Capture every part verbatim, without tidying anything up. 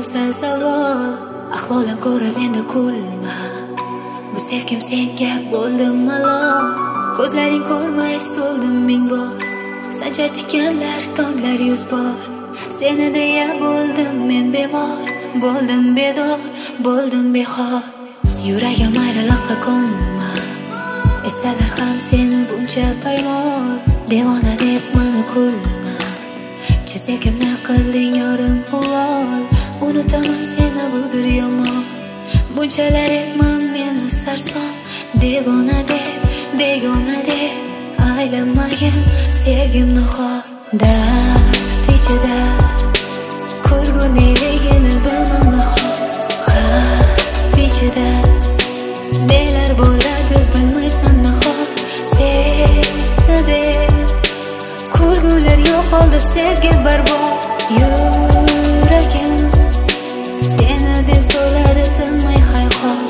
bo'lsa savol, ahvolim ko'rib endi kulma. Bu sevgim senga bo'ldim malol. Ko'zlaring ko'rmay so'ldim ming bor. Sanchar tikanlar tonglar yuz bor. Seni deya bo'ldim men bemor, bo'ldim bedor, bo'ldim behor. Yuragim ayriliqqa ko'nma, etsalar ham seni buncha paymol. Devona deb meni kulma, chizigimni qilding yorim uvol. Unutaman seni budir yomon, bunchalar etmam meni sarson. Devona deb, begona deb aylanmagin sevgimni xor. Dard ichida ko'rguneligini bilmam nahot. Qalb ichida nelar bo'ladi bilmaysan nahot. Seni deb ko'rgular yo'qoldi, sevgi barbod. Yuragim seni deb so'ladi tinmay hayhot.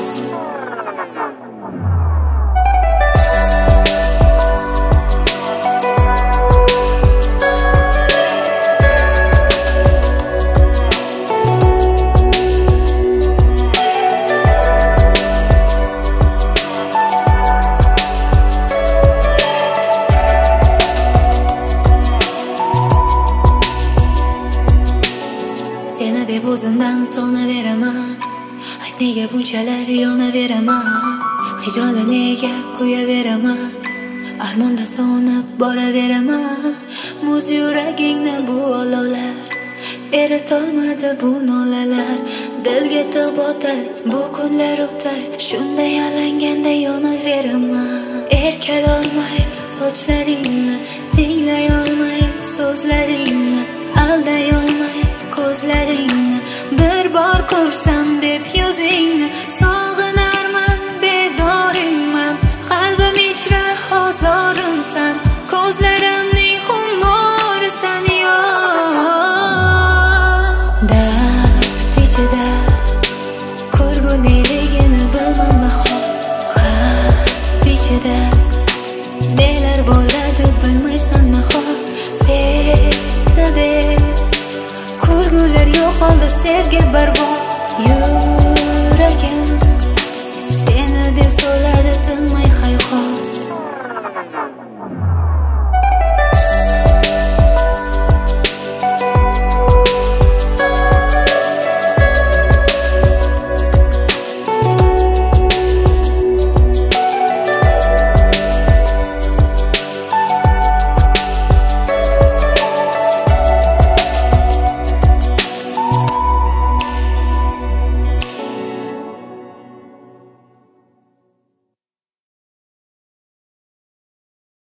Seni deb o'zimdan tonaveraman. Ayt nega bunchalar yonaveraman? Hijronda nega kuyaveraman? Armonda so'nib boraveraman. Muz yuragingni bu olovlar eritolmadi bu nolalar. Dilga tig' botar, bu kunlar o'tar. Shunday alanganda yonaveraman. Erkalolmay sochlaringni, tinglay olmay so'zlaringni, alday olmay ko'zlaringni. Bir bor ko'rsam deb yuzingni, sog'inarman, bedoringman. Qalbim ichra hozorimsan, ko'zlarimning xumorisan yo'q. Dard ichida ko'rguneligini bilmam nahot. Qalb ichida nelar bo'ladi bilmaysan nahot. Seni deb ko'rgular yo'qoldi, sevgi barbod.